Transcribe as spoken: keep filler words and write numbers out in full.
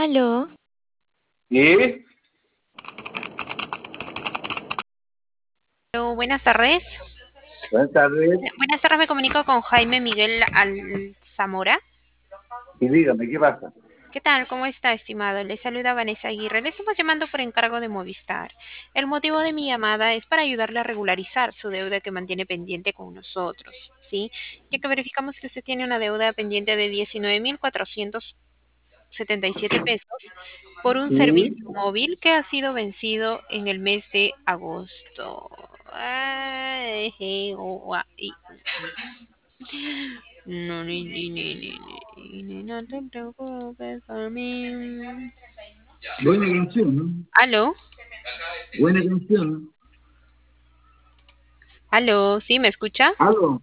Aló, ¿Y? Aló, buenas tardes. Buenas tardes. Buenas tardes, me comunico con Jaime Miguel Alzamora. Y dígame, ¿qué pasa? ¿Qué tal? ¿Cómo está, estimado? Le saluda Vanessa Aguirre. Le estamos llamando por encargo de Movistar. El motivo de mi llamada es para ayudarle a regularizar su deuda que mantiene pendiente con nosotros, ¿sí? Ya que verificamos que usted tiene una deuda pendiente de diecinueve mil cuatrocientos setenta y siete pesos por un ¿Y? servicio móvil que ha sido vencido en el mes de agosto. Ay, je, o, a, i. No, ni, ni, ni, ni, ni, ni, no te preocupes por mí. Buena canción, ¿no? ¿Aló? Buena canción. ¿Aló? ¿Sí me escucha? ¿Aló?